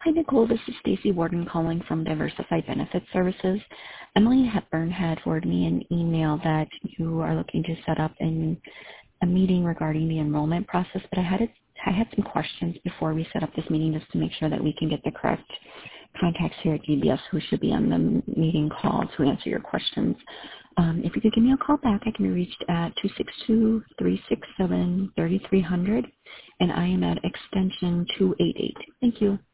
Hi, Nicole. This is Stacy Warden calling from Diversified Benefit Services. Emily Hepburn had forwarded me an email that you are looking to set up a meeting regarding the enrollment process, but I had some questions before we set up this meeting just to make sure that we can get the correct contacts here at DBS who should be on the meeting call to answer your questions. If you could give me a call back, I can be reached at 262-367-3300, and I am at extension 288. Thank you.